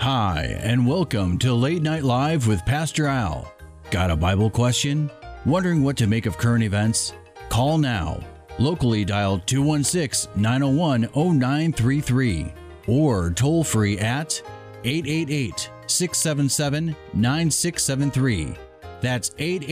Hi, and welcome to Late Night Live with Pastor Al. Got a Bible question? Wondering what to make of current events? Call now. Locally dial 216-901-0933 or toll free at 888-677-9673. That's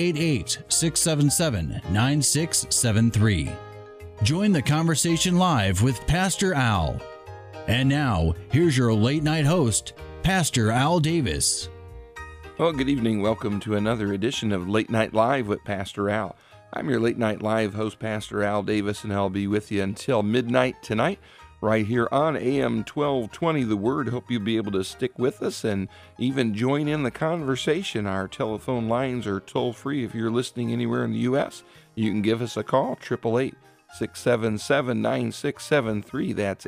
888-677-9673. Join the conversation live with Pastor Al. And now, here's your late night host, Pastor Al Davis. Well, good evening. Welcome to another edition of Late Night Live with Pastor Al. I'm your Late Night Live host, Pastor Al Davis, and I'll be with you until midnight tonight, right here on AM 1220 The Word. Hope you'll be able to stick with us and even join in the conversation. Our telephone lines are toll-free. If you're listening anywhere in the U.S., you can give us a call, 888-677-9673. That's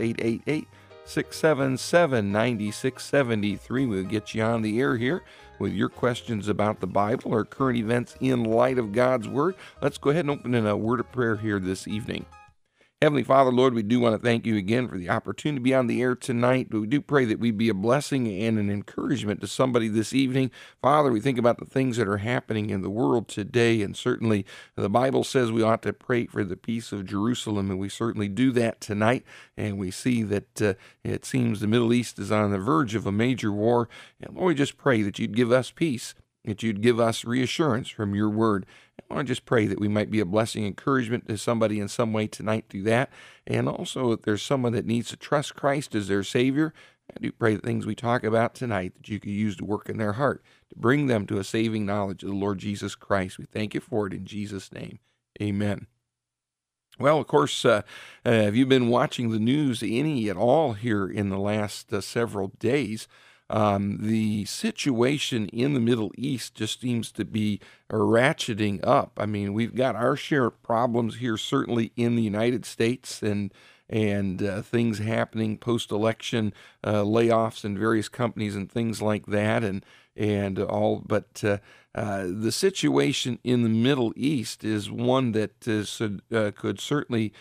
888-677-9673. We'll get you on the air here with your questions about the Bible or current events in light of God's Word. Let's go ahead and open in a word of prayer here this evening. Heavenly Father, Lord, we do want to thank you again for the opportunity to be on the air tonight. But we do pray that we be a blessing and an encouragement to somebody this evening. Father, we think about the things that are happening in the world today, and certainly the Bible says we ought to pray for the peace of Jerusalem, and we certainly do that tonight. And we see that it seems the Middle East is on the verge of a major war. And Lord, we just pray that you'd give us peace, that you'd give us reassurance from your word. I want to just pray that we might be a blessing, encouragement to somebody in some way tonight through that. And also, if there's someone that needs to trust Christ as their Savior, I do pray the things we talk about tonight that you could use to work in their heart, to bring them to a saving knowledge of the Lord Jesus Christ. We thank you for it in Jesus' name. Amen. Well, of course, have you been watching the news any at all here in the last several days? The situation in the Middle East just seems to be ratcheting up. I mean, we've got our share of problems here, certainly in the United States, and things happening post-election, layoffs in various companies and things like that, and all. But the situation in the Middle East is one that could certainly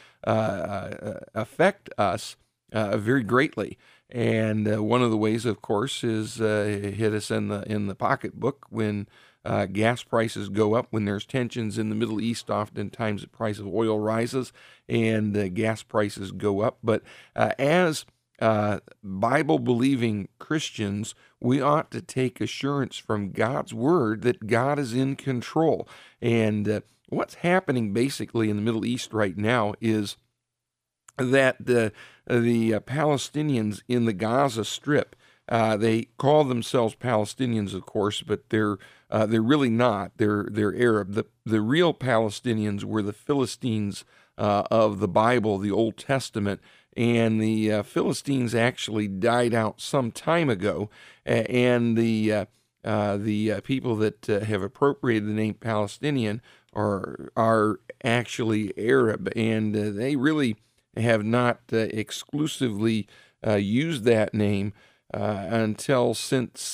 affect us very greatly. And one of the ways, of course, is hit us in the pocketbook when gas prices go up. When there's tensions in the Middle East, oftentimes the price of oil rises and gas prices go up. But as Bible-believing Christians, we ought to take assurance from God's Word that God is in control. And what's happening basically in the Middle East right now is that the Palestinians in the Gaza Strip, they call themselves Palestinians, of course, but they're really not. They're Arab. The real Palestinians were the Philistines of the Bible, the Old Testament, and the Philistines actually died out some time ago, and the people that have appropriated the name Palestinian are actually Arab, and they really have not exclusively used that name until since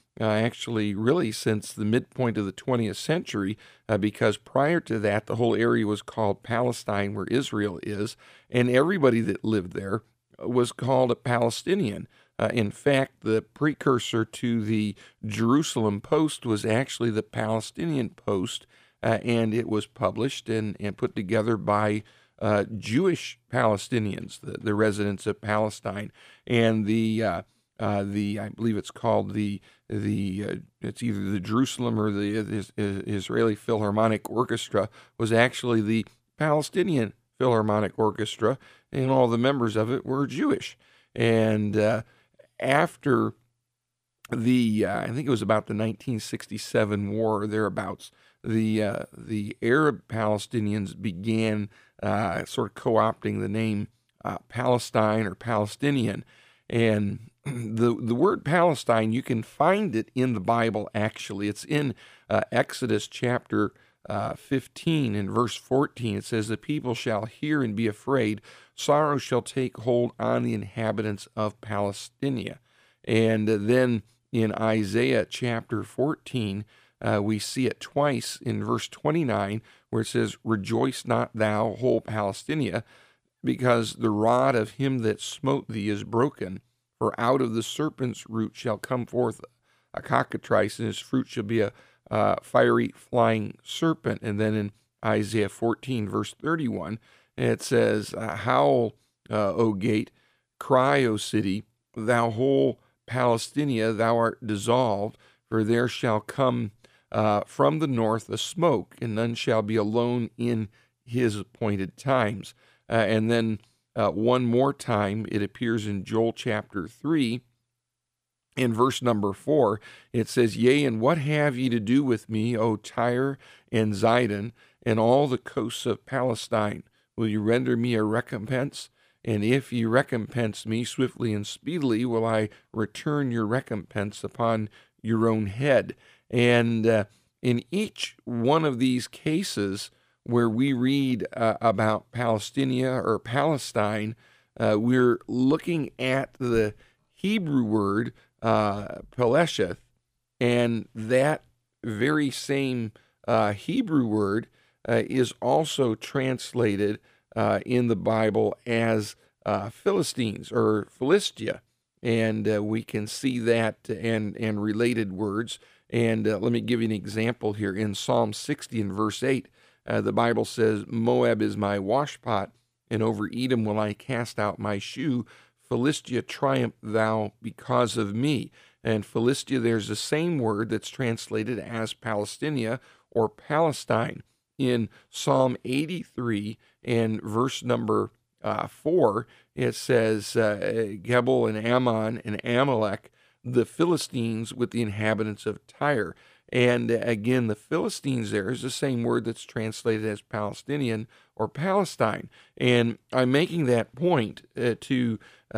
since the midpoint of the 20th century, because prior to that, the whole area was called Palestine, where Israel is, and everybody that lived there was called a Palestinian. In fact, the precursor to the Jerusalem Post was actually the Palestinian Post, and it was published and put together by Jewish Palestinians, the residents of Palestine, and I believe it's called it's either the Jerusalem or the Israeli Philharmonic Orchestra was actually the Palestinian Philharmonic Orchestra, and all the members of it were Jewish. And after I think it was about the 1967 war or thereabouts, the Arab Palestinians began sort of co-opting the name Palestine or Palestinian. And the word Palestine, you can find it in the Bible, actually. It's in Exodus chapter 15 and verse 14. It says, "The people shall hear and be afraid. Sorrow shall take hold on the inhabitants of Palestina." And then in Isaiah chapter 14, we see it twice in verse 29, where it says, "Rejoice not thou, whole Palestina, because the rod of him that smote thee is broken. For out of the serpent's root shall come forth a cockatrice, and his fruit shall be a fiery flying serpent. And then in Isaiah 14, verse 31, it says, Howl, O gate, cry, O city, thou whole Palestinia, thou art dissolved, for there shall come from the north a smoke, and none shall be alone in his appointed times. And then one more time, it appears in Joel chapter 3, in verse number 4, it says, Yea, and what have ye to do with me, O Tyre and Zidon, and all the coasts of Palestine? Will you render me a recompense? And if ye recompense me swiftly and speedily, will I return your recompense upon your own head. And in each one of these cases where we read about Palestinia or Palestine, we're looking at the Hebrew word Pelesheth, and that very same Hebrew word is also translated in the Bible as Philistines or Philistia, and we can see that and related words. And let me give you an example here. In Psalm 60 and verse 8, the Bible says, Moab is my washpot, and over Edom will I cast out my shoe. Philistia, triumph thou because of me. And Philistia, there's the same word that's translated as Palestinia or Palestine. In Psalm 83 and verse number 4, it says, Gebel and Ammon and Amalek, the Philistines with the inhabitants of Tyre. And again, the Philistines there is the same word that's translated as Palestinian or Palestine. And I'm making that point to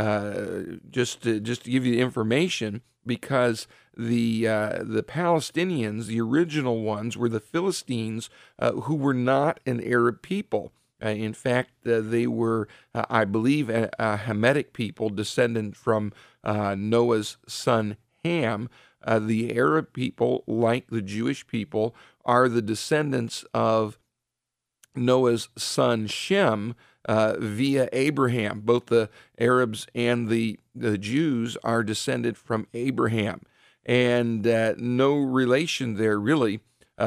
just to give you the information, because the Palestinians, the original ones, were the Philistines who were not an Arab people. In fact, they were, I believe, a Hamitic people descendant from Noah's son Ham. The Arab people, like the Jewish people, are the descendants of Noah's son Shem via Abraham. Both the Arabs and the Jews are descended from Abraham, and no relation there really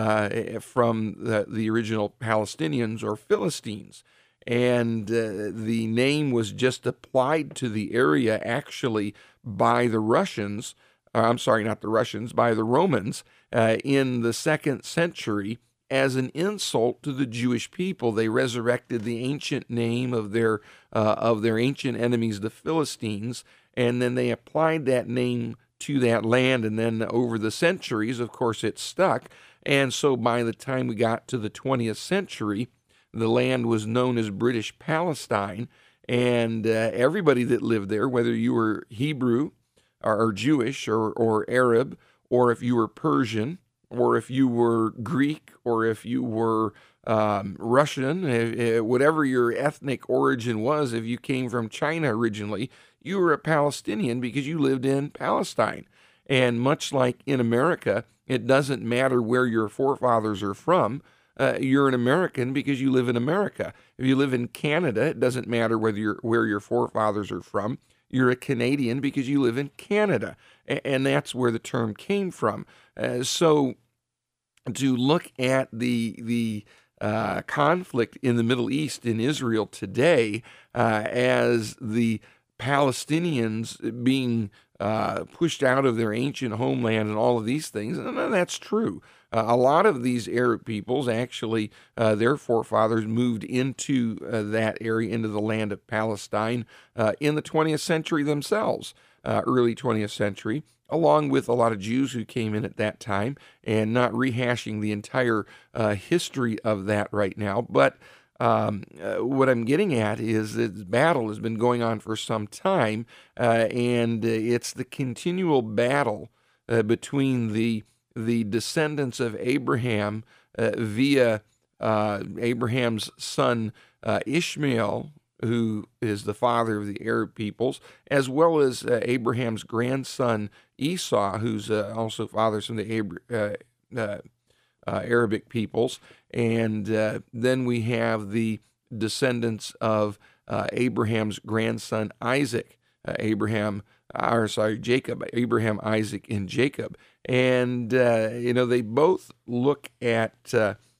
from the original Palestinians or Philistines. And the name was just applied to the area actually by the Russians. I'm sorry, not the Russians, by the Romans in the 2nd century as an insult to the Jewish people. They resurrected the ancient name of their ancient enemies, the Philistines, and then they applied that name to that land. And then over the centuries, of course, it stuck. And so by the time we got to the 20th century, the land was known as British Palestine, and everybody that lived there, whether you were Hebrew or Jewish or Arab, or if you were Persian, or if you were Greek, or if you were Russian, whatever your ethnic origin was, if you came from China originally, you were a Palestinian because you lived in Palestine. And much like in America, it doesn't matter where your forefathers are from. You're an American because you live in America. If you live in Canada, it doesn't matter where your forefathers are from. You're a Canadian because you live in Canada, and that's where the term came from. So, to look at the conflict in the Middle East, in Israel today, as the Palestinians being pushed out of their ancient homeland and all of these things, and that's true. A lot of these Arab peoples, actually, their forefathers moved into that area, into the land of Palestine, in the 20th century themselves, early 20th century, along with a lot of Jews who came in at that time, and not rehashing the entire history of that right now. But what I'm getting at is that this battle has been going on for some time, and it's the continual battle between the descendants of Abraham via Abraham's son Ishmael, who is the father of the Arab peoples, as well as Abraham's grandson Esau, who's also father of the Arabic peoples. And then we have the descendants of Abraham's grandson Isaac, Jacob, Abraham, Isaac, and Jacob. And, they both look at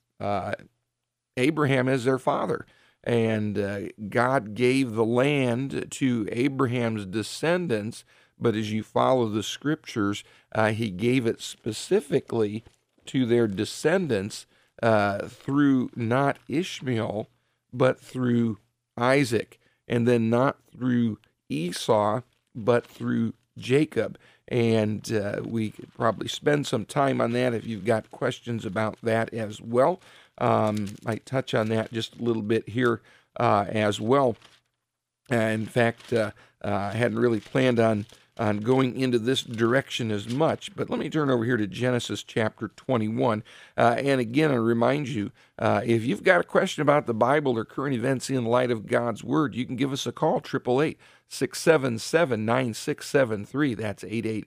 Abraham as their father. And God gave the land to Abraham's descendants, but as you follow the scriptures, he gave it specifically to their descendants through not Ishmael, but through Isaac, and then not through Esau, but through Jacob. And we could probably spend some time on that if you've got questions about that as well. Might touch on that just a little bit here as well. In fact, I hadn't really planned on going into this direction as much, but let me turn over here to Genesis chapter 21. And again, I remind you, if you've got a question about the Bible or current events in light of God's Word, you can give us a call, 888-677-9673. That's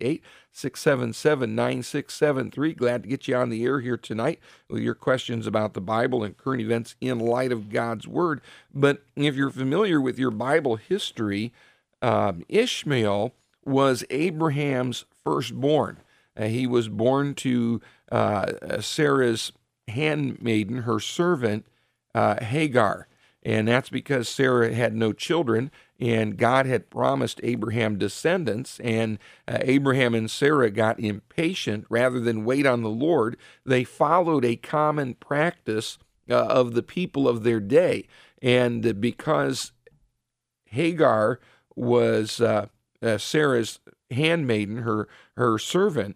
888-677-9673. Glad to get you on the air here tonight with your questions about the Bible and current events in light of God's Word. But if you're familiar with your Bible history, Ishmael was Abraham's firstborn. He was born to Sarah's handmaiden, her servant, Hagar. And that's because Sarah had no children, and God had promised Abraham descendants, and Abraham and Sarah got impatient. Rather than wait on the Lord, they followed a common practice of the people of their day. And because Hagar was Sarah's handmaiden, her servant,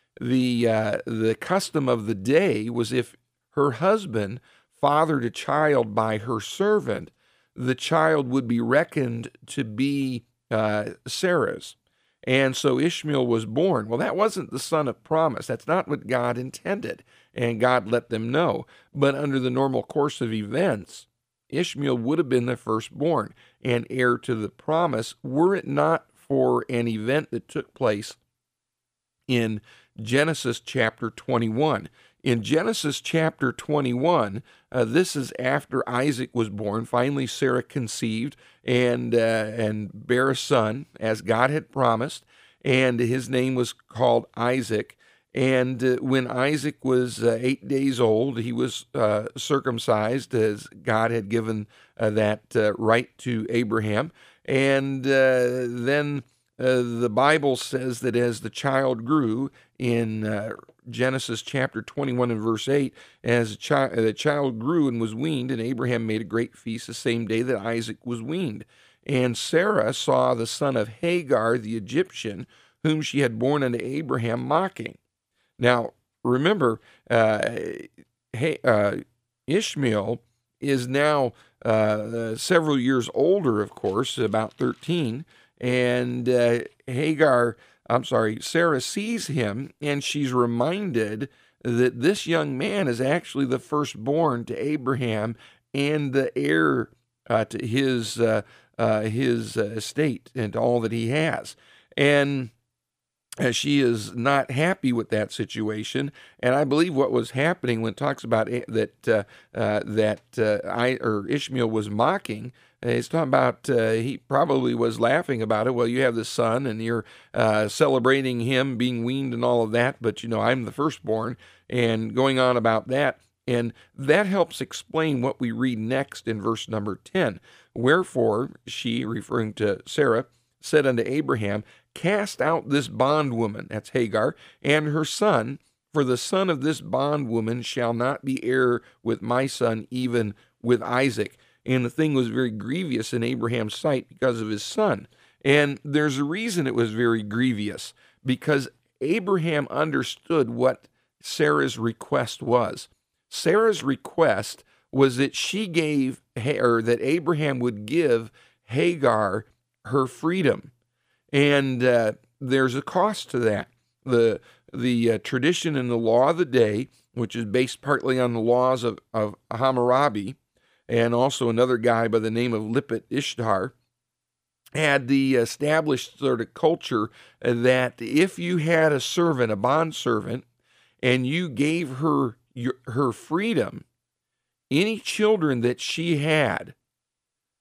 the custom of the day was if her husband fathered a child by her servant, the child would be reckoned to be Sarah's. And so Ishmael was born. Well, that wasn't the son of promise. That's not what God intended, and God let them know. But under the normal course of events, Ishmael would have been the firstborn and heir to the promise, were it not for an event that took place in Genesis chapter 21. In Genesis chapter 21, this is after Isaac was born. Finally, Sarah conceived and bare a son, as God had promised, and his name was called Isaac. And when Isaac was 8 days old, he was circumcised, as God had given that right to Abraham. And then the Bible says that as the child grew, in Genesis chapter 21 and verse 8, as the child grew and was weaned, and Abraham made a great feast the same day that Isaac was weaned. And Sarah saw the son of Hagar the Egyptian, whom she had borne unto Abraham, mocking. Now, remember, Ishmael is now several years older, of course, about 13, and Sarah sees him, and she's reminded that this young man is actually the firstborn to Abraham and the heir to his estate and to all that he has. And she is not happy with that situation, and I believe what was happening when it talks about Ishmael was mocking. He's talking about he probably was laughing about it. Well, you have this son, and you're celebrating him being weaned and all of that, but I'm the firstborn, and going on about that. And that helps explain what we read next in verse number 10. Wherefore she, referring to Sarah, said unto Abraham, cast out this bondwoman, that's Hagar, and her son, for the son of this bondwoman shall not be heir with my son, even with Isaac. And the thing was very grievous in Abraham's sight because of his son. And there's a reason it was very grievous, because Abraham understood what Sarah's request was. Sarah's request was that that Abraham would give Hagar her freedom. And there's a cost to that. The tradition and the law of the day, which is based partly on the laws of Hammurabi, and also another guy by the name of Lipit Ishtar, had the established sort of culture that if you had a servant, a bondservant, and you gave her her freedom, any children that she had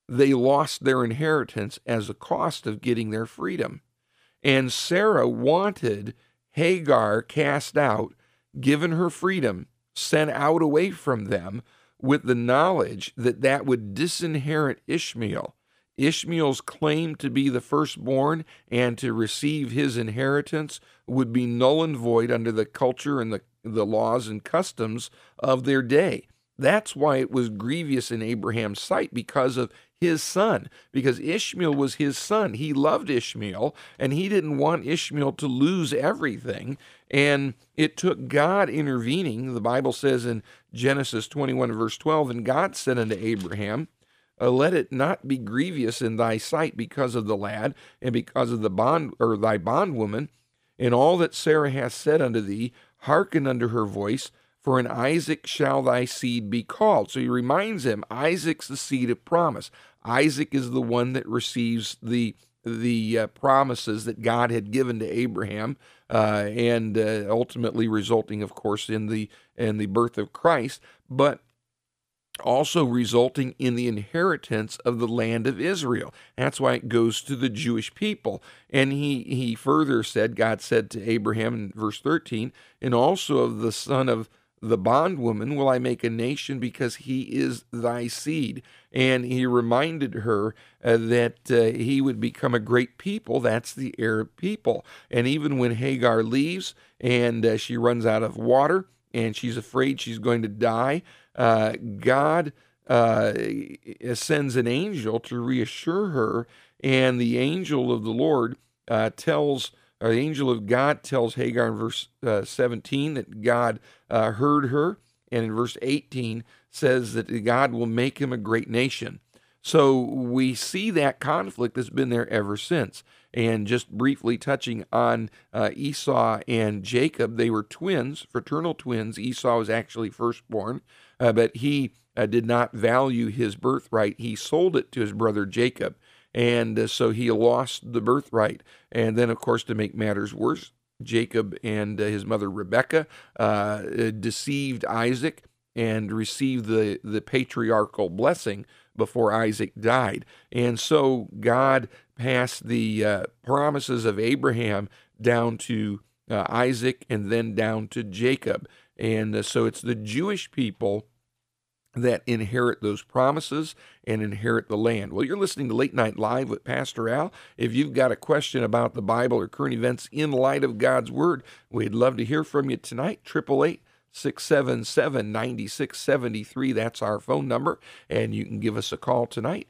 they lost their inheritance as a cost of getting their freedom. And Sarah wanted Hagar cast out, given her freedom, sent out away from them, with the knowledge that that would disinherit Ishmael. Ishmael's claim to be the firstborn and to receive his inheritance would be null and void under the culture and the laws and customs of their day. That's why it was grievous in Abraham's sight, because of his son, because Ishmael was his son. He loved Ishmael, and he didn't want Ishmael to lose everything. And it took God intervening. The Bible says in Genesis 21, verse 12, and God said unto Abraham, let it not be grievous in thy sight because of the lad, and because of the bond, or thy bondwoman, and all that Sarah hath said unto thee, hearken unto her voice, for in Isaac shall thy seed be called. So he reminds him, Isaac's the seed of promise. Isaac is the one that receives the promises that God had given to Abraham, and ultimately resulting, of course, in the birth of Christ, but also resulting in the inheritance of the land of Israel. That's why it goes to the Jewish people. And he further said, God said to Abraham in verse 13, and also of the son of the bondwoman will I make a nation, because he is thy seed. And he reminded her that he would become a great people. That's the Arab people. And even when Hagar leaves and she runs out of water and she's afraid she's going to die, God sends an angel to reassure her, and the angel of the Lord the angel of God tells Hagar in verse 17 that God heard her, and in verse 18 says that God will make him a great nation. So we see that conflict that's been there ever since. And just briefly touching on Esau and Jacob, they were twins, fraternal twins. Esau was actually firstborn, but he did not value his birthright. He sold it to his brother Jacob, and so he lost the birthright. And then, of course, to make matters worse, Jacob and his mother Rebekah deceived Isaac and received the patriarchal blessing before Isaac died. And so God passed the promises of Abraham down to Isaac and then down to Jacob. And so it's the Jewish people that inherit those promises and inherit the land. Well, you're listening to Late Night Live with Pastor Al. If you've got a question about the Bible or current events in light of God's Word, we'd love to hear from you tonight. 888-677-9673. That's our phone number, and you can give us a call tonight,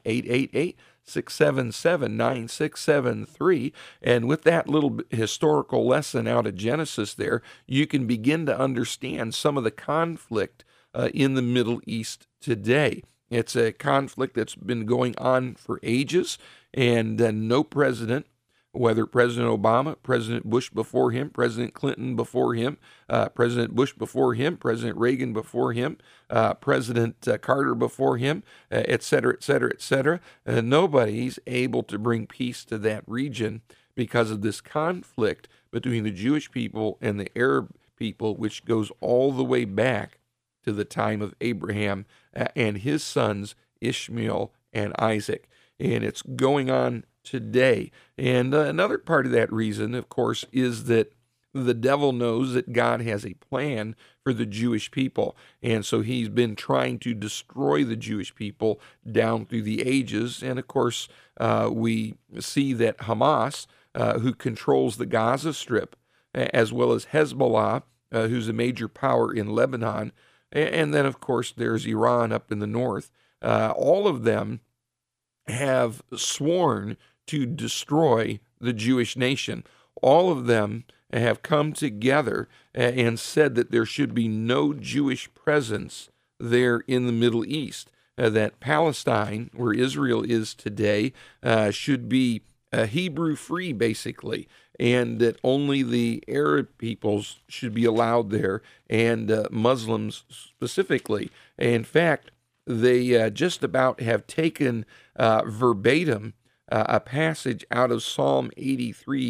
888-677-9673. And with that little historical lesson out of Genesis there, you can begin to understand some of the conflict in the Middle East today. It's a conflict that's been going on for ages, and no president, whether President Obama, President Bush before him, President Clinton before him, President Bush before him, President Reagan before him, President Carter before him, et cetera, et cetera, et cetera, nobody's able to bring peace to that region because of this conflict between the Jewish people and the Arab people, which goes all the way back to the time of Abraham and his sons, Ishmael and Isaac. And it's going on today. And another part of that reason, of course, is that the devil knows that God has a plan for the Jewish people. And so he's been trying to destroy the Jewish people down through the ages. And of course, we see that Hamas, who controls the Gaza Strip, as well as Hezbollah, who's a major power in Lebanon, and then, of course, there's Iran up in the north. All of them have sworn to destroy the Jewish nation. All of them have come together and said that there should be no Jewish presence there in the Middle East, that Palestine, where Israel is today, should be Hebrew-free, basically, and that only the Arab peoples should be allowed there, and Muslims specifically. In fact, they just about have taken verbatim a passage out of Psalm 83,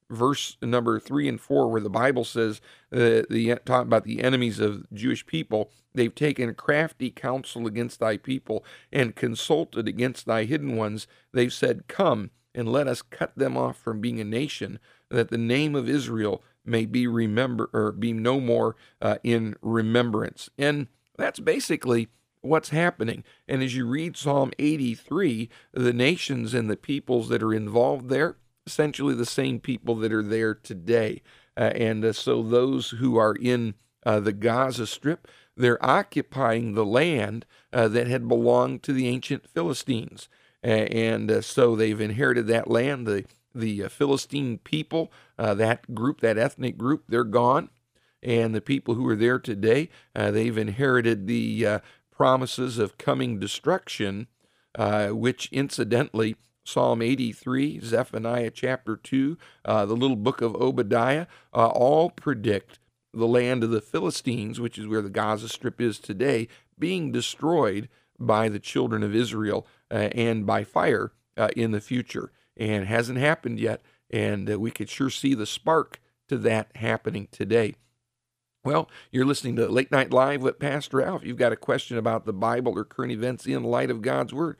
verse number 3 and 4, where the Bible says, talking about the enemies of Jewish people, they've taken crafty counsel against thy people and consulted against thy hidden ones. They've said, come and let us cut them off from being a nation, that the name of Israel may be be no more in remembrance. And that's basically what's happening. And as you read Psalm 83, the nations and the peoples that are involved there, essentially the same people that are there today. So those who are in the Gaza Strip, they're occupying the land that had belonged to the ancient Philistines. So they've inherited that land. The Philistine people, that group, that ethnic group, they're gone. And the people who are there today, they've inherited the promises of coming destruction, which incidentally, Psalm 83, Zephaniah chapter 2, the little book of Obadiah, all predict the land of the Philistines, which is where the Gaza Strip is today, being destroyed by the children of Israel and by fire in the future. And it hasn't happened yet, and we could sure see the spark to that happening today. Well, you're listening to Late Night Live with Pastor Al. If you've got a question about the Bible or current events in light of God's Word,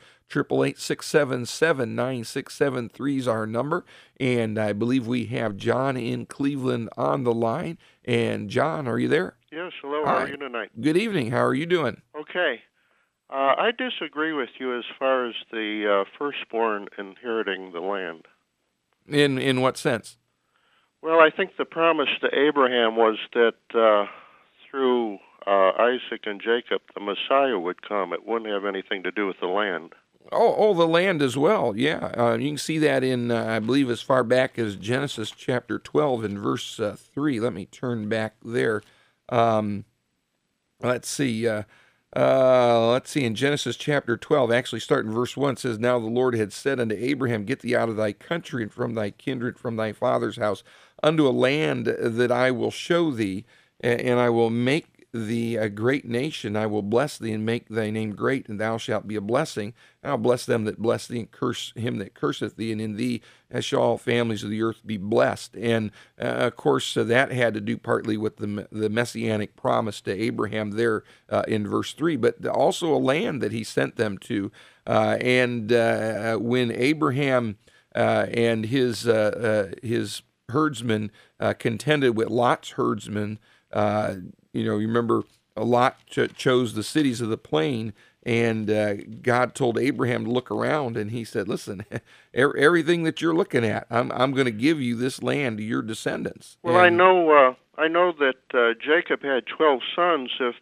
888-677-9673 is our number. And I believe we have John in Cleveland on the line. And John, are you there? Yes, hello. How are you tonight? Good evening. How are you doing? Okay. I disagree with you as far as the firstborn inheriting the land. In what sense? Well, I think the promise to Abraham was that through Isaac and Jacob, the Messiah would come. It wouldn't have anything to do with the land. Oh, the land as well, yeah. You can see that in, I believe, as far back as Genesis chapter 12 and verse 3. Let me turn back there. Let's see, in Genesis chapter 12, actually starting verse 1, says, Now the Lord had said unto Abraham, Get thee out of thy country and from thy kindred, from thy father's house, unto a land that I will show thee, and I will make thee a great nation. I will bless thee and make thy name great, and thou shalt be a blessing. And I'll bless them that bless thee, and curse him that curseth thee, and in thee shall all families of the earth be blessed. And of course, that had to do partly with the messianic promise to Abraham there in verse 3, but also a land that he sent them to. When Abraham and his herdsmen contended with Lot's herdsmen, you remember Lot chose the cities of the plain, and God told Abraham to look around, and he said, listen, everything that you're looking at, I'm going to give you this land to your descendants. Well, I know that Jacob had 12 sons. If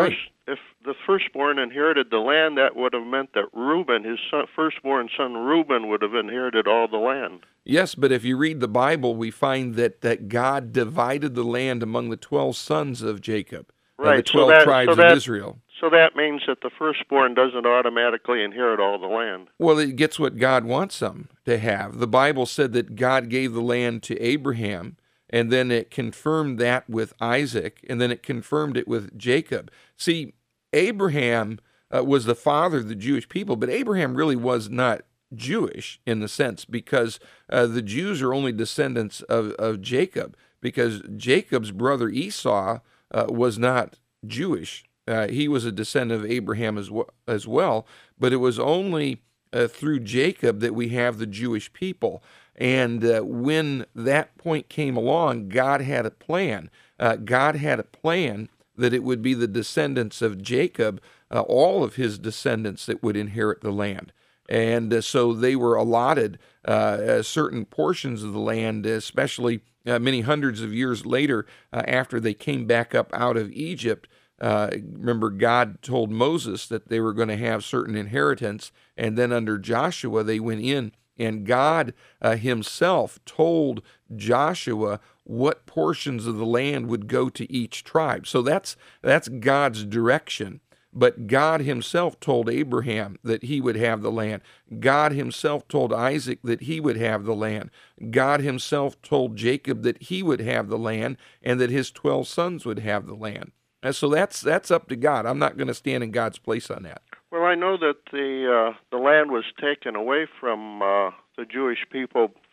the firstborn inherited the land, that would have meant that Reuben, his firstborn son Reuben, would have inherited all the land. Yes, but if you read the Bible, we find that God divided the land among the 12 sons of Jacob, right? The 12 tribes of Israel. So that means that the firstborn doesn't automatically inherit all the land. Well, it gets what God wants them to have. The Bible said that God gave the land to Abraham, and then it confirmed that with Isaac, and then it confirmed it with Jacob. See, Abraham was the father of the Jewish people, but Abraham really was not Jewish in the sense, because the Jews are only descendants of Jacob, because Jacob's brother Esau was not Jewish. He was a descendant of Abraham as well, but it was only through Jacob that we have the Jewish people. And when that point came along, God had a plan. God had a plan that it would be the descendants of Jacob, all of his descendants, that would inherit the land. And so they were allotted certain portions of the land, especially many hundreds of years later after they came back up out of Egypt. Remember, God told Moses that they were going to have certain inheritance, and then under Joshua they went in, and God himself told Joshua what portions of the land would go to each tribe. So that's God's direction. But God himself told Abraham that he would have the land. God himself told Isaac that he would have the land. God himself told Jacob that he would have the land and that his 12 sons would have the land. And so that's up to God. I'm not going to stand in God's place on that. Well, I know that the land was taken away from the Jewish people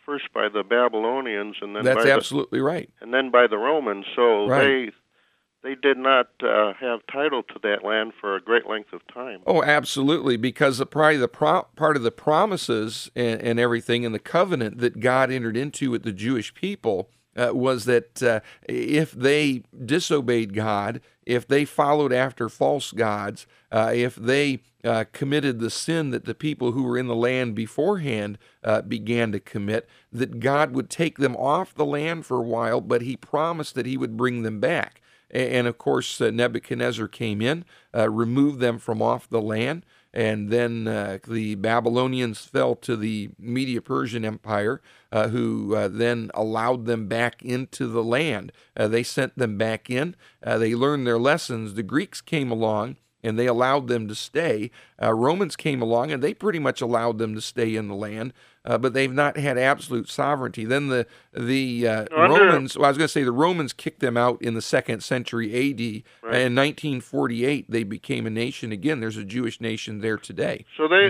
first by the Babylonians, and then That's absolutely right. And then by the Romans. So right. they did not have title to that land for a great length of time. Oh, absolutely, because probably the part of the promises and everything in the covenant that God entered into with the Jewish people was that if they disobeyed God, if they followed after false gods, if they committed the sin that the people who were in the land beforehand began to commit, that God would take them off the land for a while, but he promised that he would bring them back. And of course, Nebuchadnezzar came in, removed them from off the land, and then the Babylonians fell to the Medo-Persian Empire, who then allowed them back into the land. They sent them back in. They learned their lessons. The Greeks came along, and they allowed them to stay. Romans came along, and they pretty much allowed them to stay in the land, but they've not had absolute sovereignty. Then the Romans, well, I was going to say the Romans kicked them out in the 2nd century A.D. Right. In 1948, they became a nation again. There's a Jewish nation there today. So they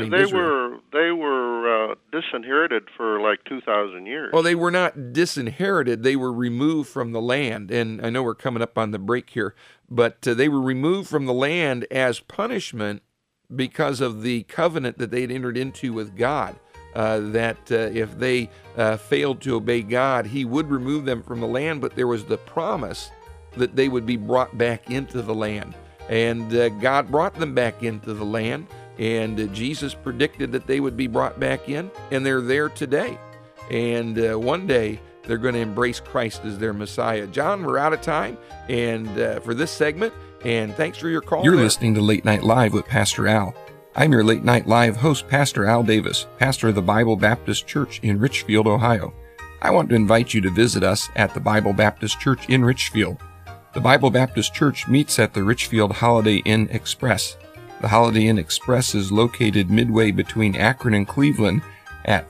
were disinherited for like 2,000 years. Well, they were not disinherited. They were removed from the land. And I know we're coming up on the break here, but they were removed from the land as punishment because of the covenant that they'd entered into with God. That if they failed to obey God, he would remove them from the land, but there was the promise that they would be brought back into the land. And God brought them back into the land, and Jesus predicted that they would be brought back in, and they're there today. And one day, they're going to embrace Christ as their Messiah. John, we're out of time and for this segment, and thanks for your call. You're listening to Late Night Live with Pastor Al. I'm your Late Night Live host, Pastor Al Davis, pastor of the Bible Baptist Church in Richfield, Ohio. I want to invite you to visit us at the Bible Baptist Church in Richfield. The Bible Baptist Church meets at the Richfield Holiday Inn Express. The Holiday Inn Express is located midway between Akron and Cleveland at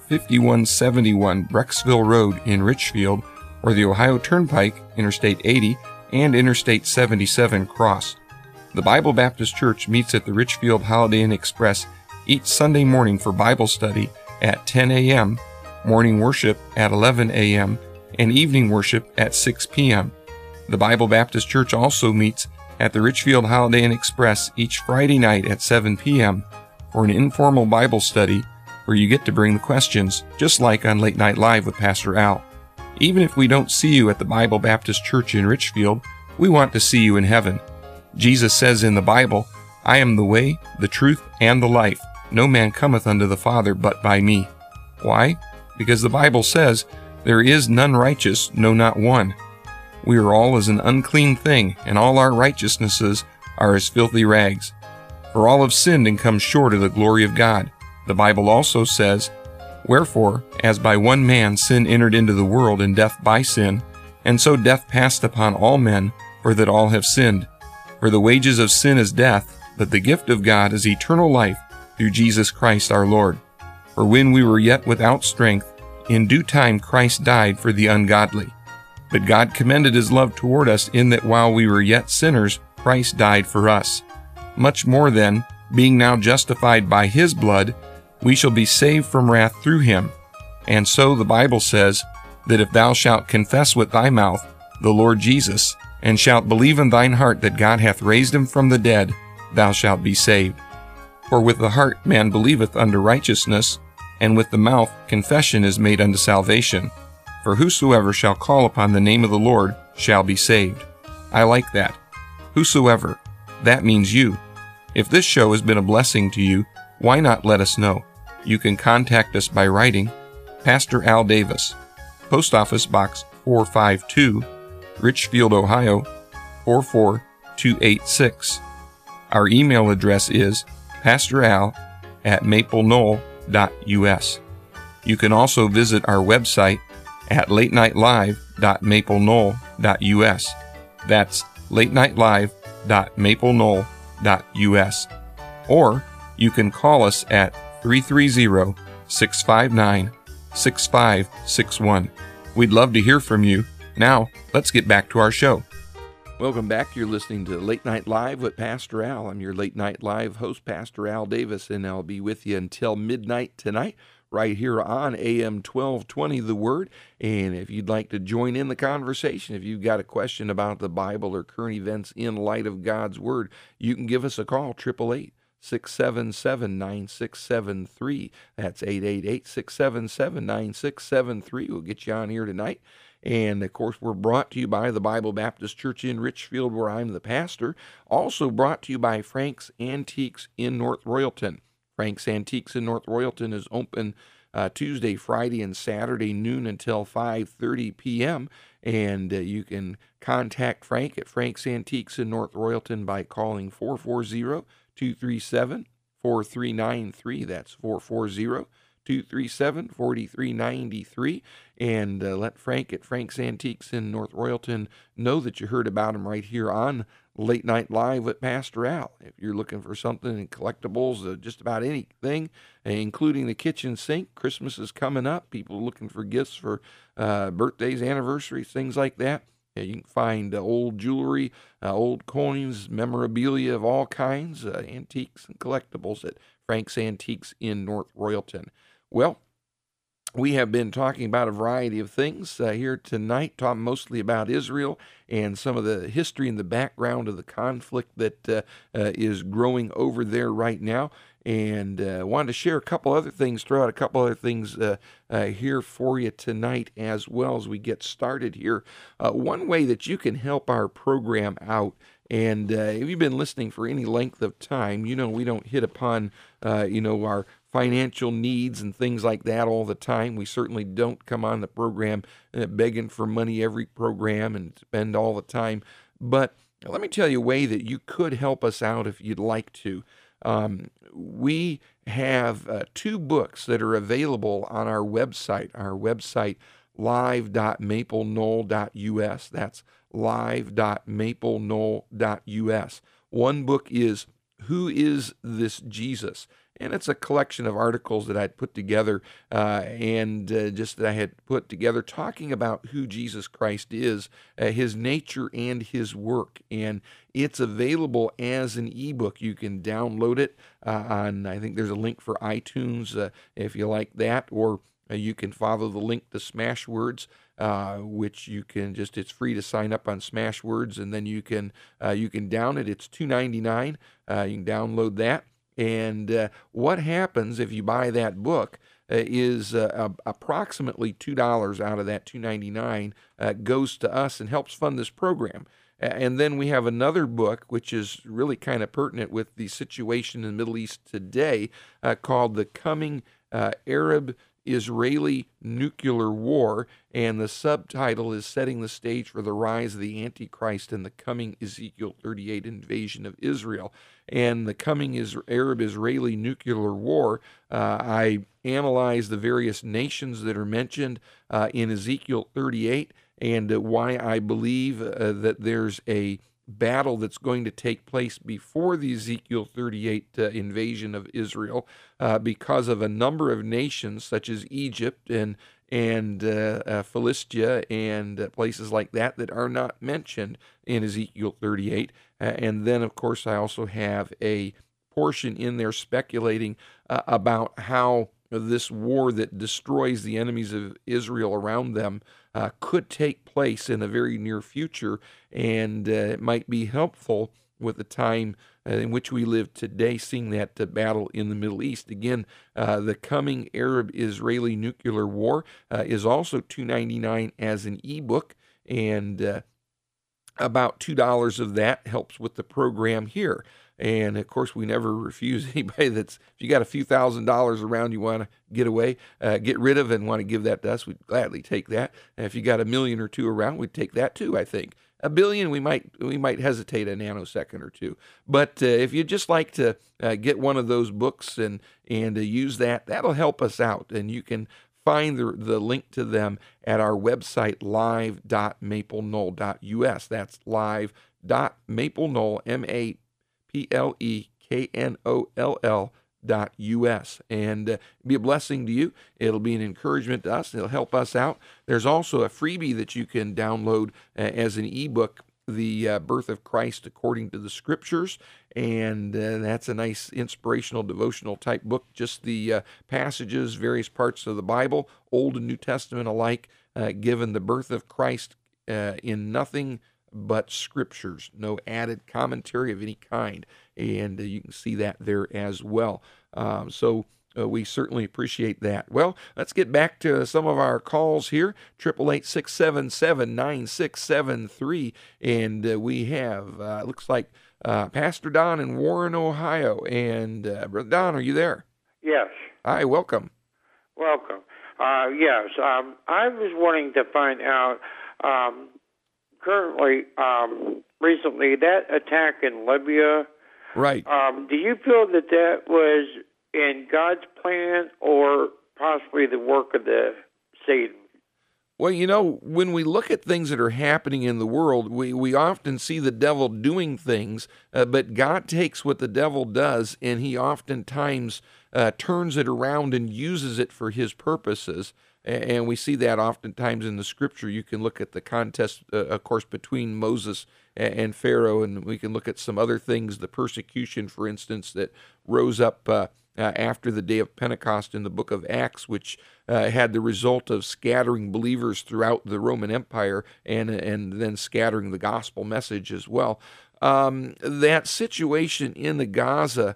5171 Brecksville Road in Richfield, or the Ohio Turnpike, Interstate 80, and Interstate 77 cross. The Bible Baptist Church meets at the Richfield Holiday Inn Express each Sunday morning for Bible study at 10 a.m., morning worship at 11 a.m., and evening worship at 6 p.m. The Bible Baptist Church also meets at the Richfield Holiday Inn Express each Friday night at 7 p.m. for an informal Bible study where you get to bring the questions, just like on Late Night Live with Pastor Al. Even if we don't see you at the Bible Baptist Church in Richfield, we want to see you in heaven. Jesus says in the Bible, "I am the way, the truth, and the life. No man cometh unto the Father but by me." Why? Because the Bible says, "There is none righteous, no, not one." We are all as an unclean thing, and all our righteousnesses are as filthy rags. For all have sinned and come short of the glory of God. The Bible also says, "Wherefore, as by one man sin entered into the world, and death by sin, and so death passed upon all men, for that all have sinned. For the wages of sin is death, but the gift of God is eternal life through Jesus Christ our Lord. For when we were yet without strength, in due time Christ died for the ungodly. But God commended his love toward us in that while we were yet sinners, Christ died for us. Much more then, being now justified by his blood, we shall be saved from wrath through him. And so the Bible says that if thou shalt confess with thy mouth the Lord Jesus, and shalt believe in thine heart that God hath raised him from the dead, thou shalt be saved. For with the heart man believeth unto righteousness, and with the mouth confession is made unto salvation. For whosoever shall call upon the name of the Lord shall be saved." I like that. Whosoever. That means you. If this show has been a blessing to you, why not let us know? You can contact us by writing Pastor Al Davis, Post Office Box 452, Richfield, Ohio 44286. Our email address is pastoral@maplenoknoll.us. You can also visit our website at latenightlive.maplenoknoll.us. That's latenightlive.maplenoknoll.us. Or you can call us at 330-659-6561. We'd love to hear from you. Now, let's get back to our show. Welcome back. You're listening to Late Night Live with Pastor Al. I'm your Late Night Live host, Pastor Al Davis, and I'll be with you until midnight tonight, right here on AM 1220 The Word. And if you'd like to join in the conversation, if you've got a question about the Bible or current events in light of God's Word, you can give us a call, 888-677-9673. That's 888-677-9673. We'll get you on here tonight. And, of course, we're brought to you by the Bible Baptist Church in Richfield, where I'm the pastor. Also brought to you by Frank's Antiques in North Royalton. Frank's Antiques in North Royalton is open Tuesday, Friday, and Saturday, noon until 5:30 p.m., and you can contact Frank at Frank's Antiques in North Royalton by calling 440-237-4393. That's 440-237-4393, and let Frank at Frank's Antiques in North Royalton know that you heard about him right here on Late Night Live with Pastor Al. If you're looking for something in collectibles, just about anything, including the kitchen sink, Christmas is coming up. People are looking for gifts for birthdays, anniversaries, things like that. You can find old jewelry, old coins, memorabilia of all kinds, antiques and collectibles at Frank's Antiques in North Royalton. Well, we have been talking about a variety of things here tonight, talking mostly about Israel and some of the history and the background of the conflict that is growing over there right now. And wanted to share a couple other things, throw out a couple other things here for you tonight as well as we get started here. One way that you can help our program out, and if you've been listening for any length of time, you know we don't hit upon, our financial needs and things like that all the time. We certainly don't come on the program begging for money every program and spend all the time. But let me tell you a way that you could help us out if you'd like to. We have 2 books that are available on our website live.mapleknoll.us. That's live.mapleknoll.us. One book is Who is This Jesus? And it's a collection of articles that I'd put together that I had put together talking about who Jesus Christ is, his nature and his work. And it's available as an ebook. You can download it I think there's a link for iTunes if you like that, or you can follow the link to Smashwords, which you can it's free to sign up on Smashwords, and then you can down it. It's $2.99. You can download that. And what happens if you buy that book is approximately $2 out of that $2.99 goes to us and helps fund this program. And then we have another book, which is really kind of pertinent with the situation in the Middle East today, called The Coming Arab-Israeli Nuclear War, and the subtitle is Setting the Stage for the Rise of the Antichrist and the Coming Ezekiel 38 Invasion of Israel. And the coming Arab-Israeli nuclear war, I analyzed the various nations that are mentioned in Ezekiel 38 and why I believe that there's a battle that's going to take place before the Ezekiel 38 invasion of Israel because of a number of nations such as Egypt and Philistia and places like that are not mentioned in Ezekiel 38. And then, of course, I also have a portion in there speculating about how this war that destroys the enemies of Israel around them could take place in the very near future, and it might be helpful with the time in which we live today, seeing that battle in the Middle East. Again, the coming Arab-Israeli nuclear war is also $2.99 as an ebook, and about $2 of that helps with the program here. And, of course, we never refuse anybody if you got a few $1,000s around you want to get rid of and want to give that to us, we'd gladly take that. And if you got $1 million or $2 million around, we'd take that too, I think. $1 billion, we might hesitate a nanosecond or two. But if you'd just like to get one of those books and use that'll help us out. And you can find the link to them at our website, live.mapleknoll.us. That's live.mapleknoll, mapleknoll.us. And be a blessing to you. It'll be an encouragement to us. It'll help us out. There's also a freebie that you can download as an ebook, The Birth of Christ According to the Scriptures. and that's a nice inspirational, devotional type book. Just the passages, various parts of the Bible, Old and New Testament alike, given the birth of Christ in nothing but scriptures, no added commentary of any kind, and you can see that there as well. We certainly appreciate that. Well, let's get back to some of our calls here. 888-677-9673, and we have looks like Pastor Don in Warren, Ohio. And Brother Don, are you there? Yes. Hi, welcome. Welcome. Yes, I was wanting to find out. Currently, recently, that attack in Libya. Right. Do you feel that was in God's plan or possibly the work of the Satan? Well, when we look at things that are happening in the world, we often see the devil doing things, but God takes what the devil does, and he oftentimes turns it around and uses it for his purposes. And we see that oftentimes in the scripture. You can look at the contest, of course, between Moses and Pharaoh, and we can look at some other things, the persecution, for instance, that rose up after the day of Pentecost in the book of Acts, which had the result of scattering believers throughout the Roman Empire and then scattering the gospel message as well. That situation in the Gaza,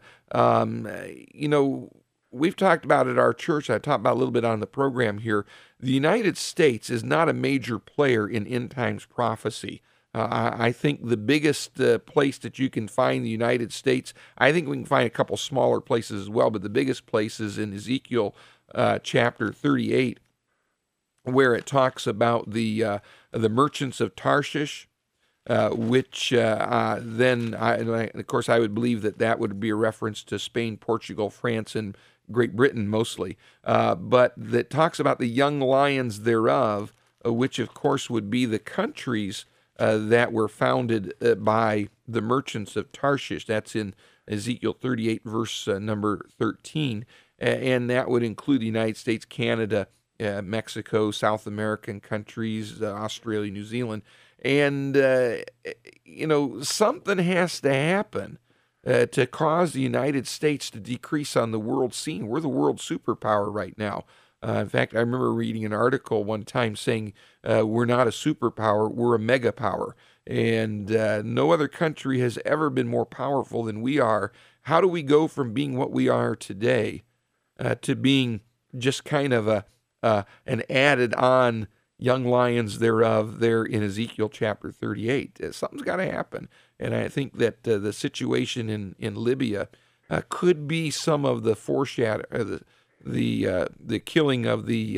we've talked about at our church, I talked about a little bit on the program here, the United States is not a major player in end times prophecy. I think the biggest place that you can find the United States, I think we can find a couple smaller places as well, but the biggest place is in Ezekiel chapter 38, where it talks about the merchants of Tarshish, which then, of course, I would believe that would be a reference to Spain, Portugal, France, and Great Britain mostly, but that talks about the young lions thereof, which of course would be the countries that were founded by the merchants of Tarshish. That's in Ezekiel 38, verse number 13, and that would include the United States, Canada, Mexico, South American countries, Australia, New Zealand. And, something has to happen to cause the United States to decrease on the world scene. We're the world superpower right now. In fact, I remember reading an article one time saying we're not a superpower, we're a mega power. And no other country has ever been more powerful than we are. How do we go from being what we are today to being just kind of an added on young lions thereof there in Ezekiel chapter 38? Something's got to happen. And I think that the situation in Libya could be some of the foreshadow, the killing of the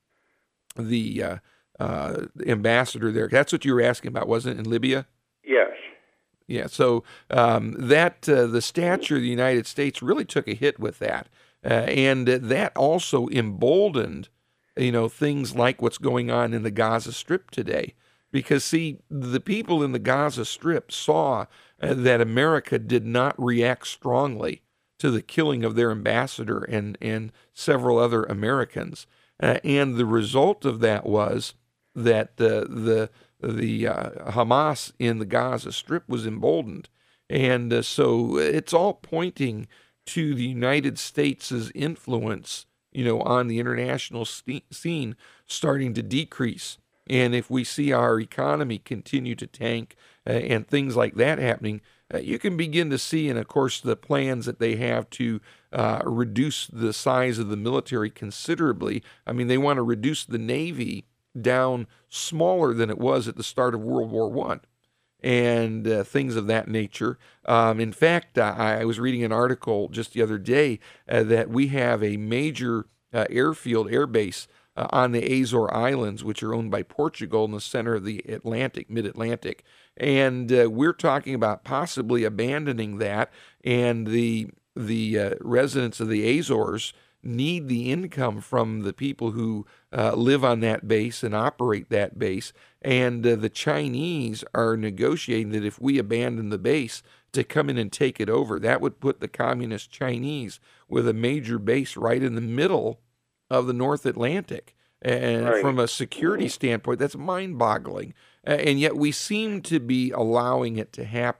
ambassador there. That's what you were asking about, wasn't it, in Libya? Yes. Yeah, so the stature of the United States really took a hit with that. And that also emboldened things like what's going on in the Gaza Strip today. Because, see, the people in the Gaza Strip saw that America did not react strongly to the killing of their ambassador and several other Americans. And the result of that was that the Hamas in the Gaza Strip was emboldened. And so it's all pointing to the United States' influence on the international scene starting to decrease. And if we see our economy continue to tank and things like that happening, you can begin to see, and of course, the plans that they have to reduce the size of the military considerably. I mean, they want to reduce the Navy down smaller than it was at the start of World War I. And things of that nature. In fact, I was reading an article just the other day that we have a major air base on the Azore Islands, which are owned by Portugal in the center of the Atlantic, mid-Atlantic. And we're talking about possibly abandoning that, and the residents of the Azores need the income from the people who live on that base and operate that base. And the Chinese are negotiating that if we abandon the base to come in and take it over, that would put the communist Chinese with a major base right in the middle of the North Atlantic. And right. From a security standpoint, that's mind-boggling. And yet we seem to be allowing it to happen.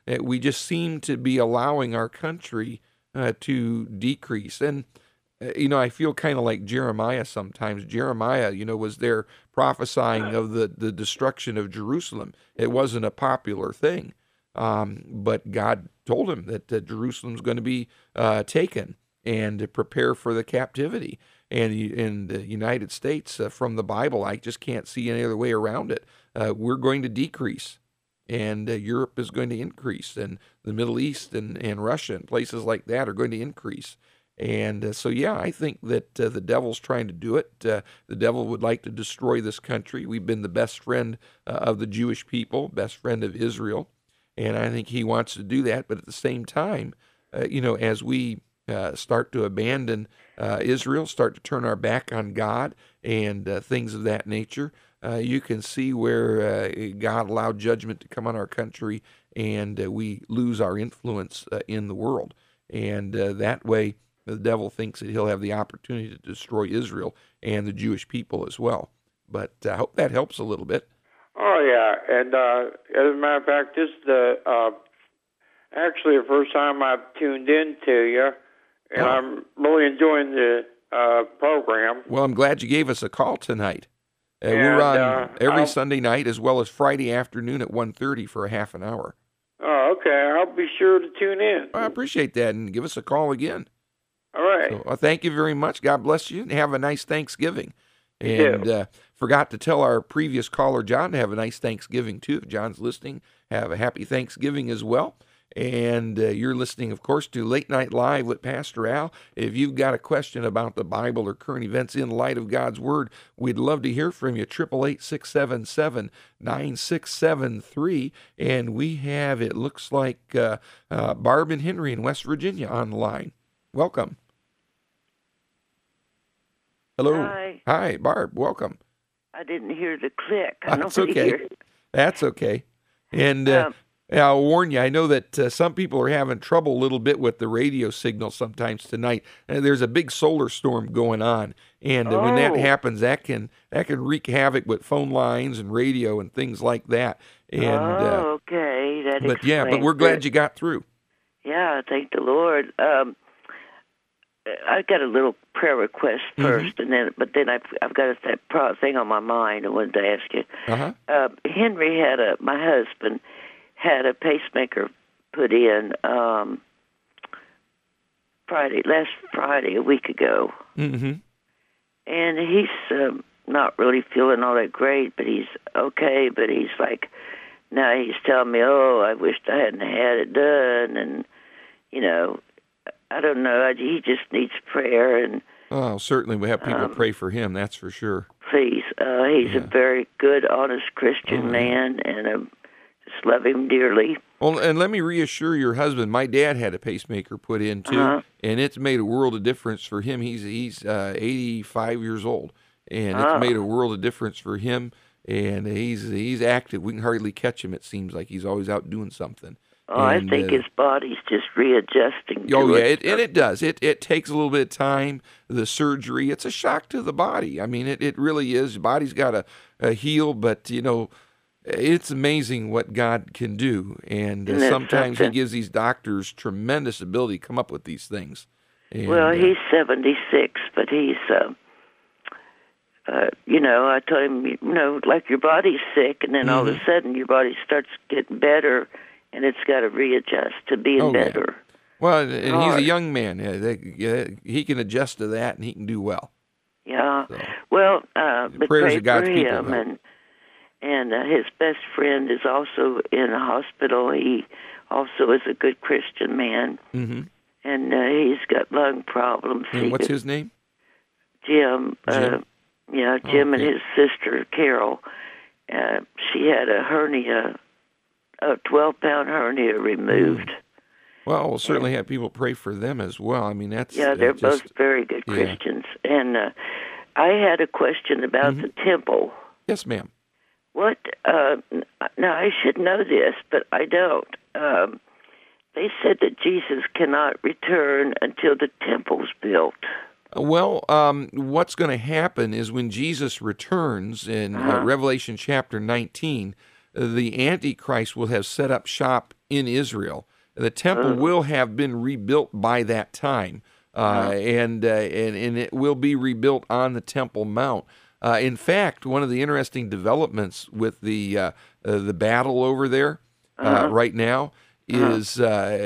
We just seem to be allowing our country to decrease. And, I feel kind of like Jeremiah sometimes. Jeremiah, was there prophesying of the destruction of Jerusalem. It wasn't a popular thing. But God told him that Jerusalem's going to be taken and to prepare for the captivity. And in the United States, from the Bible, I just can't see any other way around it. We're going to decrease, and Europe is going to increase, and the Middle East and Russia and places like that are going to increase. And so, I think that the devil's trying to do it. The devil would like to destroy this country. We've been the best friend of the Jewish people, best friend of Israel, and I think he wants to do that. But at the same time, as we start to abandon Israel, start to turn our back on God and things of that nature, you can see where God allowed judgment to come on our country, and we lose our influence in the world. And that way, the devil thinks that he'll have the opportunity to destroy Israel and the Jewish people as well. But I hope that helps a little bit. Oh, yeah. And as a matter of fact, this is actually the first time I've tuned in to you, and I'm really enjoying the program. Well, I'm glad you gave us a call tonight. We're on every Sunday night as well as Friday afternoon at 1:30 for a half an hour. Oh, okay. I'll be sure to tune in. I appreciate that, and give us a call again. All right. So, thank you very much. God bless you, and have a nice Thanksgiving. And forgot to tell our previous caller, John, to have a nice Thanksgiving, too. If John's listening, have a happy Thanksgiving as well. And you're listening, of course, to Late Night Live with Pastor Al. If you've got a question about the Bible or current events in light of God's Word, we'd love to hear from you. 888-677-9673. And we have, it looks like, Barb and Henry in West Virginia on the line. Welcome. Hello. Hi, Barb. Welcome. I didn't hear the click. That's okay. That's okay. And I'll warn you, I know that some people are having trouble a little bit with the radio signal sometimes tonight. There's a big solar storm going on, and when that happens, that can wreak havoc with phone lines and radio and things like that. And, okay. But we're glad you got through. Yeah, thank the Lord. I got a little prayer request first, and then I've got that thing on my mind I wanted to ask you. Henry my husband had a pacemaker put in last Friday, a week ago, and he's not really feeling all that great, but he's okay. But he's like, now he's telling me, I wished I hadn't had it done, and I don't know. He just needs prayer. And certainly we have people pray for him, that's for sure. Please. He's a very good, honest Christian man, and I just love him dearly. Well, and let me reassure your husband, my dad had a pacemaker put in, too, and it's made a world of difference for him. He's 85 years old, and it's made a world of difference for him, and he's active. We can hardly catch him, it seems like. He's always out doing something. I think his body's just readjusting to it. And it does. It takes a little bit of time. The surgery, it's a shock to the body. I mean, it really is. The body's got to heal, but, it's amazing what God can do. And sometimes he gives these doctors tremendous ability to come up with these things. And, he's 76, but he's, I told him, like your body's sick, and then all of a sudden your body starts getting better, and it's got to readjust to being better. Well, and he's a young man. He can adjust to that, and he can do well. Yeah. So, well, but prayers pray of God's for him. people. And his best friend is also in a hospital. He also is a good Christian man. Mm-hmm. And he's got lung problems. And what's his name? Jim. Jim and his sister, Carol. She had a hernia, a 12-pound hernia removed. Well, we'll certainly have people pray for them as well. I mean, they're both very good Christians. And I had a question about the temple. Yes, ma'am. What? Now, I should know this, but I don't. They said that Jesus cannot return until the temple's built. Well, what's going to happen is when Jesus returns in Revelation chapter 19, the Antichrist will have set up shop in Israel. The temple will have been rebuilt by that time, and it will be rebuilt on the Temple Mount. In fact, one of the interesting developments with the battle over there right now is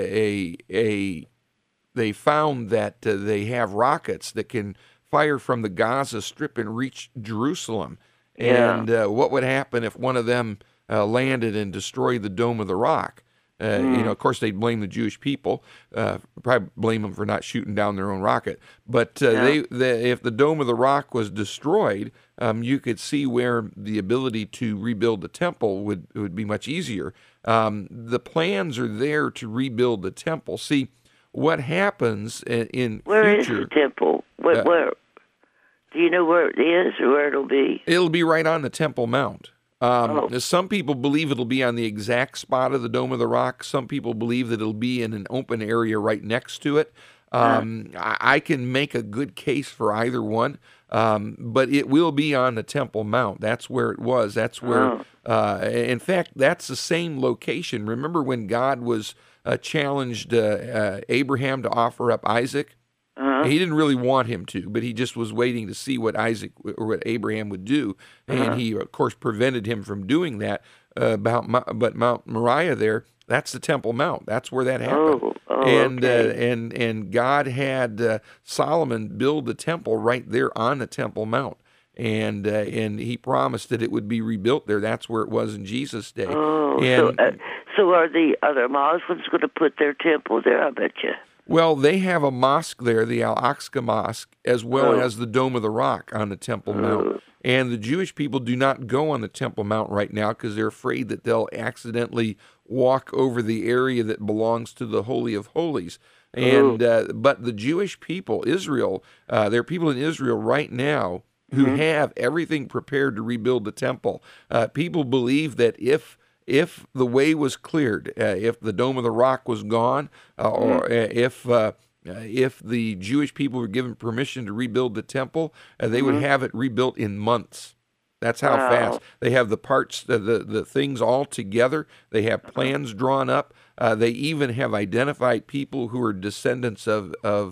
they found that they have rockets that can fire from the Gaza Strip and reach Jerusalem. And what would happen if one of them landed and destroyed the Dome of the Rock? Of course, they'd blame the Jewish people, probably blame them for not shooting down their own rocket. But if the Dome of the Rock was destroyed, you could see where the ability to rebuild the temple would be much easier. The plans are there to rebuild the temple. See, what happens in where future... Where is the temple? Where? Do you know where it is or where it'll be? It'll be right on the Temple Mount. Some people believe it'll be on the exact spot of the Dome of the Rock. Some people believe that it'll be in an open area right next to it. I can make a good case for either one, but it will be on the Temple Mount. That's where it was. That's where, in fact, that's the same location. Remember when God was challenged Abraham to offer up Isaac? He didn't really want him to, but he just was waiting to see what what Abraham would do, and he, of course, prevented him from doing that. But Mount Moriah there, that's the Temple Mount. That's where that happened. And God had Solomon build the temple right there on the Temple Mount, and he promised that it would be rebuilt there. That's where it was in Jesus' day. So are the other Muslims going to put their temple there? I bet you. Well, they have a mosque there, the Al-Aqsa Mosque, as well as the Dome of the Rock on the Temple Mount. And the Jewish people do not go on the Temple Mount right now because they're afraid that they'll accidentally walk over the area that belongs to the Holy of Holies. And but the Jewish people, Israel, there are people in Israel right now who have everything prepared to rebuild the temple. People believe that if the way was cleared, if the Dome of the Rock was gone, or if the Jewish people were given permission to rebuild the temple, they would have it rebuilt in months. That's how fast. They have the parts, the things all together. They have plans drawn up. They even have identified people who are descendants of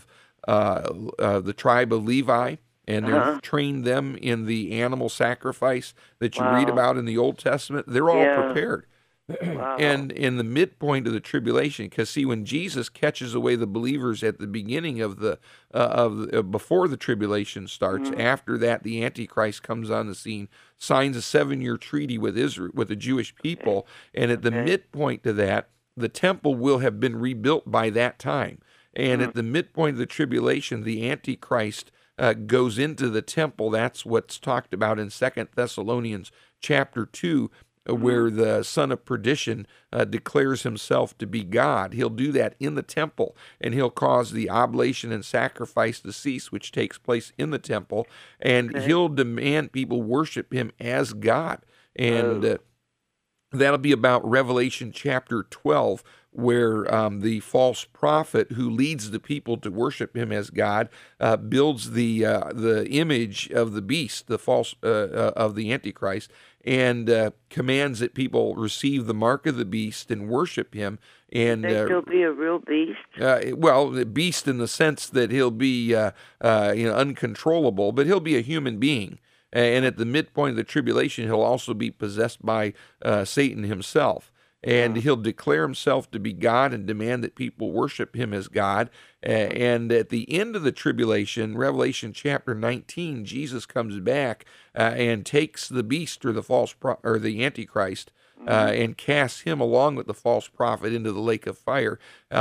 the tribe of Levi, and they've trained them in the animal sacrifice that you read about in the Old Testament. They're all prepared. And in the midpoint of the tribulation, because see, when Jesus catches away the believers at the beginning of before the tribulation starts, after that the Antichrist comes on the scene, signs a 7-year treaty with Israel, with the Jewish people, and at the midpoint to that, the temple will have been rebuilt by that time. And at the midpoint of the tribulation, the Antichrist goes into the temple. That's what's talked about in 2 Thessalonians chapter 2, where the son of perdition declares himself to be God. He'll do that in the temple, and he'll cause the oblation and sacrifice to cease, which takes place in the temple, and he'll demand people worship him as God. And that'll be about Revelation chapter 12, where the false prophet who leads the people to worship him as God builds the image of the beast, the false of the Antichrist, and commands that people receive the mark of the beast and worship him. And he'll be a real beast. Well, beast in the sense that he'll be uncontrollable, but he'll be a human being. And at the midpoint of the tribulation, he'll also be possessed by Satan himself. And he'll declare himself to be God and demand that people worship him as God. And at the end of the tribulation, Revelation chapter 19, Jesus comes back and takes the beast or the Antichrist and casts him along with the false prophet into the lake of fire.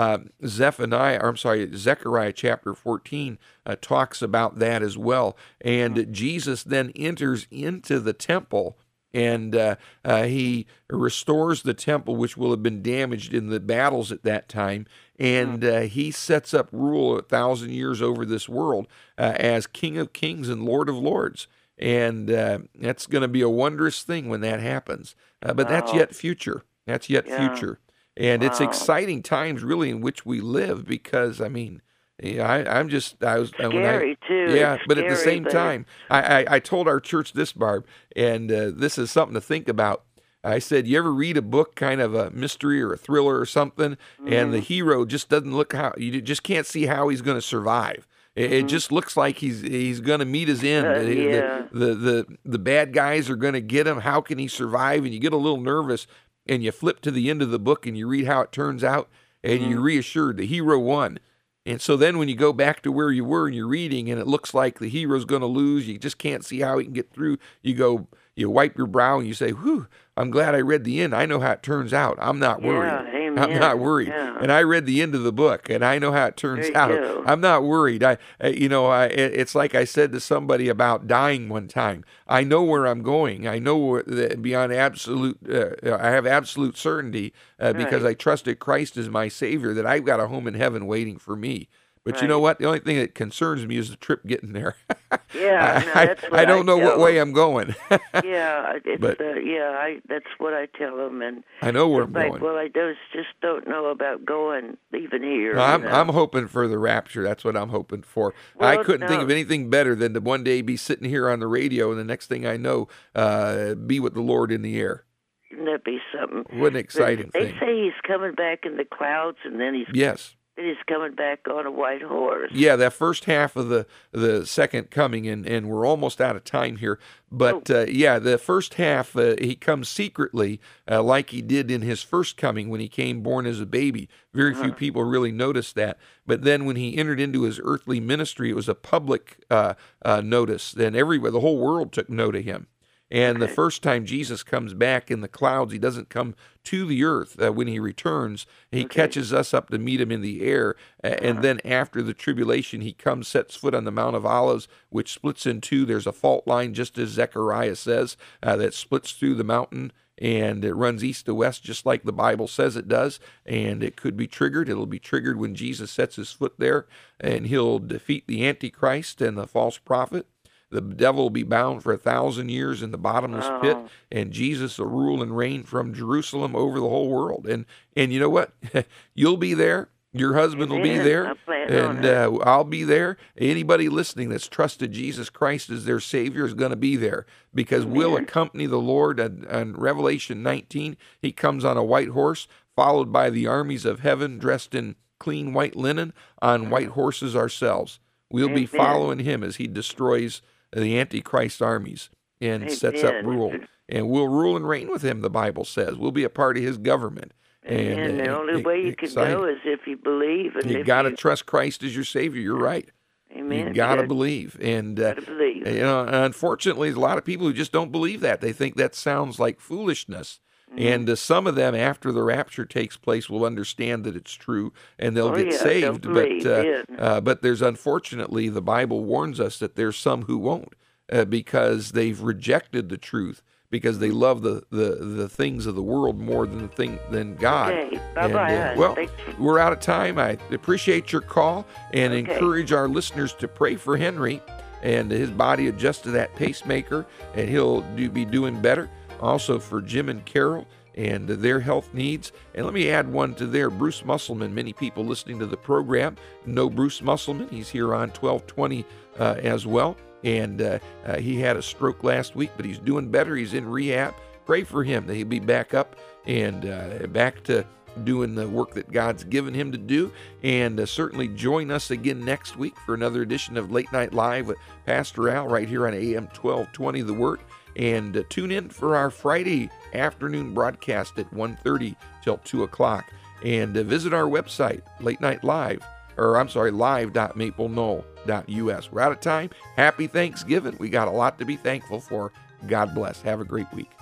Zechariah chapter 14 talks about that as well. And Jesus then enters into the temple, and he restores the temple, which will have been damaged in the battles at that time. And he sets up rule 1,000 years over this world as King of Kings and Lord of Lords. And that's going to be a wondrous thing when that happens. But that's yet future. That's yet future. And it's exciting times, really, in which we live, because, I mean, I'm just, scary too. Yeah, it's but scary, at the same time, I told our church this, Barb, and this is something to think about. I said, you ever read a book, kind of a mystery or a thriller or something, and the hero just doesn't look how, you just can't see how he's going to survive. It just looks like he's going to meet his end. The bad guys are going to get him. How can he survive? And you get a little nervous, and you flip to the end of the book and you read how it turns out, and you're reassured the hero won. And so then when you go back to where you were and you're reading and it looks like the hero's going to lose, you just can't see how he can get through, you wipe your brow and you say, whew, I'm glad I read the end. I know how it turns out. I'm not worried. Amen. I'm not worried. Yeah. And I read the end of the book and I know how it turns There out. you go. I'm not worried. It's like I said to somebody about dying one time. I know where I'm going. I know that beyond absolute, I have absolute certainty because I trusted Christ as my Savior, that I've got a home in heaven waiting for me. But you know what? The only thing that concerns me is the trip getting there. That's what I don't know what way I'm going. That's what I tell them. And I know where I'm going. Well, I just don't know about leaving here. I'm hoping for the rapture. That's what I'm hoping for. Well, I couldn't think of anything better than to one day be sitting here on the radio, and the next thing I know, be with the Lord in the air. Wouldn't that be something? What an exciting thing. They say he's coming back in the clouds, and then he's coming back on a white horse. Yeah, that first half of the second coming, and we're almost out of time here. But the first half, he comes secretly, like he did in his first coming when he came born as a baby. Very few people really noticed that. But then when he entered into his earthly ministry, it was a public notice. Then the whole world took note of him. And the first time Jesus comes back in the clouds, he doesn't come to the earth when he returns. He catches us up to meet him in the air. And then after the tribulation, he comes, sets foot on the Mount of Olives, which splits in two. There's a fault line, just as Zechariah says, that splits through the mountain. And it runs east to west, just like the Bible says it does. And it could be triggered. It'll be triggered when Jesus sets his foot there. And he'll defeat the Antichrist and the false prophet. The devil will be bound for 1,000 years in the bottomless pit, and Jesus will rule and reign from Jerusalem over the whole world. And you know what? You'll be there. Your husband will be there, and I'll be there. Anybody listening that's trusted Jesus Christ as their Savior is going to be there, because we'll accompany the Lord. On Revelation 19, he comes on a white horse, followed by the armies of heaven, dressed in clean white linen, on white horses ourselves. We'll be following him as he destroys the Antichrist armies and sets up rule. And we'll rule and reign with him, the Bible says. We'll be a part of his government. And the only way you can go is if you believe. And you got to trust Christ as your Savior. You're right. Amen. You got to believe. And unfortunately, there's a lot of people who just don't believe that. They think that sounds like foolishness. And some of them, after the rapture takes place, will understand that it's true, and they'll get saved. But there's, unfortunately, the Bible warns us that there's some who won't, because they've rejected the truth, because they love the things of the world more than God. Okay. Bye-bye. We're out of time. I appreciate your call and encourage our listeners to pray for Henry and his body adjust to that pacemaker, and he'll be doing better. Also for Jim and Carol and their health needs. And let me add one to there, Bruce Musselman. Many people listening to the program know Bruce Musselman. He's here on 1220 as well. And he had a stroke last week, but he's doing better. He's in rehab. Pray for him that he'll be back up and back to doing the work that God's given him to do. And certainly join us again next week for another edition of Late Night Live with Pastor Al right here on AM 1220 The Word. And tune in for our Friday afternoon broadcast at 1:30 till 2 o'clock. And visit our website, live.mapleknoll.us. We're out of time. Happy Thanksgiving. We got a lot to be thankful for. God bless. Have a great week.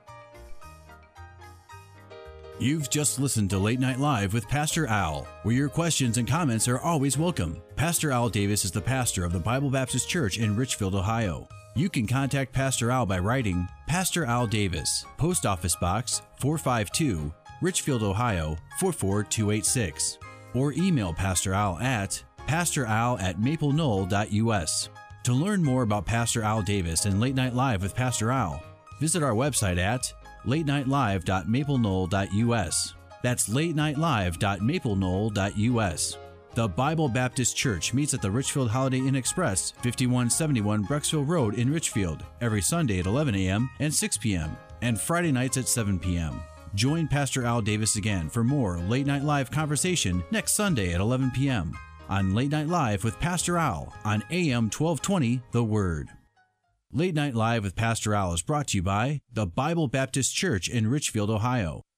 You've just listened to Late Night Live with Pastor Al, where your questions and comments are always welcome. Pastor Al Davis is the pastor of the Bible Baptist Church in Richfield, Ohio. You can contact Pastor Al by writing Pastor Al Davis, Post Office Box 452, Richfield, Ohio 44286, or email Pastor Al at pastoral@mapleknoll.us. To learn more about Pastor Al Davis and Late Night Live with Pastor Al, visit our website at latenightlive.mapleknoll.us. That's latenightlive.mapleknoll.us. The Bible Baptist Church meets at the Richfield Holiday Inn Express, 5171 Brecksville Road in Richfield, every Sunday at 11 a.m. and 6 p.m. and Friday nights at 7 p.m. Join Pastor Al Davis again for more Late Night Live conversation next Sunday at 11 p.m. on Late Night Live with Pastor Al on AM 1220 The Word. Late Night Live with Pastor Al is brought to you by the Bible Baptist Church in Richfield, Ohio.